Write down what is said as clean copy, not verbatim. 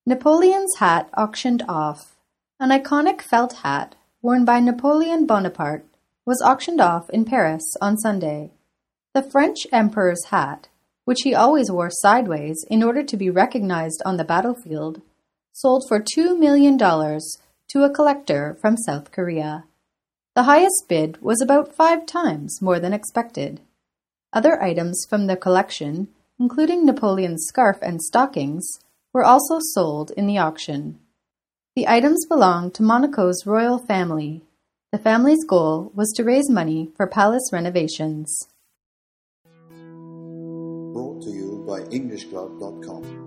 Napoleon's hat auctioned off. An iconic felt hat, worn by Napoleon Bonaparte, was auctioned off in Paris on Sunday. The French emperor's hat, which he always wore sideways in order to be recognized on the battlefield, sold for $2 million to a collector from South Korea. The highest bid was about 5 times more than expected. Other items from the collection, including Napoleon's scarf and stockings, were also sold in the auction. The items belonged to Monaco's royal family. The family's goal was to raise money for palace renovations. Brought to you by EnglishClub.com.